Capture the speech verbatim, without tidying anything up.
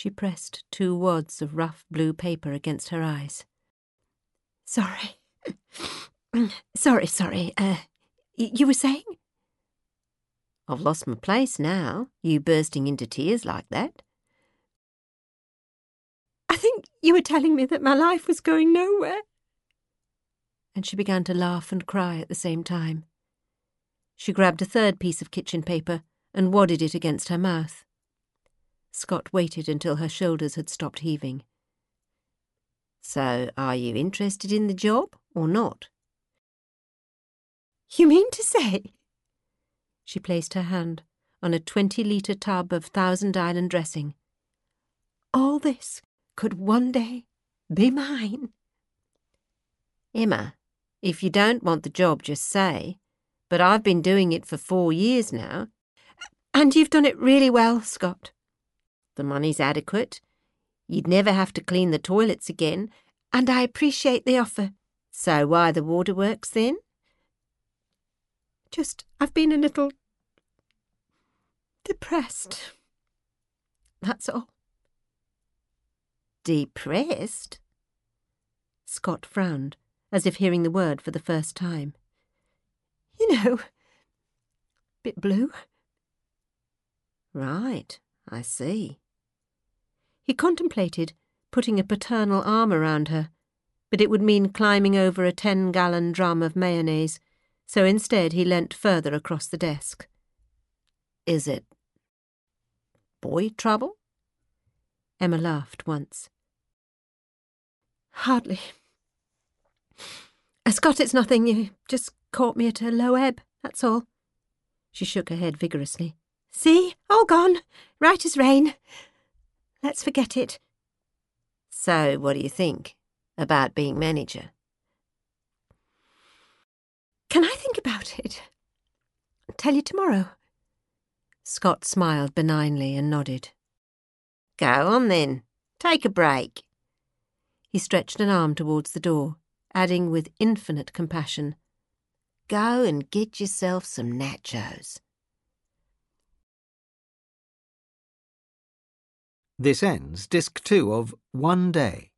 She pressed two wads of rough blue paper against her eyes. Sorry. sorry, sorry. Uh, you were saying? I've lost my place now, you bursting into tears like that. I think you were telling me that my life was going nowhere. And she began to laugh and cry at the same time. She grabbed a third piece of kitchen paper and wadded it against her mouth. Scott waited until her shoulders had stopped heaving. So, are you interested in the job or not? You mean to say? She placed her hand on a twenty-litre tub of Thousand Island dressing. All this could one day be mine. Emma, if you don't want the job, just say. But I've been doing it for four years now. And you've done it really well, Scott. The money's adequate. You'd never have to clean the toilets again, and I appreciate the offer. So why the waterworks then? Just, I've been a little depressed. That's all. Depressed? Scott frowned, as if hearing the word for the first time. You know, bit blue. Right, I see. He contemplated putting a paternal arm around her, but it would mean climbing over a ten-gallon drum of mayonnaise, so instead he leant further across the desk. Is it boy trouble? Emma laughed once. Hardly. Uh, Scott, it's nothing. You just caught me at a low ebb, that's all. She shook her head vigorously. See, all gone, right as rain. Let's forget it. So, what do you think about being manager? Can I think about it? Tell you tomorrow. Scott smiled benignly and nodded. Go on then, take a break. He stretched an arm towards the door, adding with infinite compassion, Go and get yourself some nachos. This ends Disc two of One Day.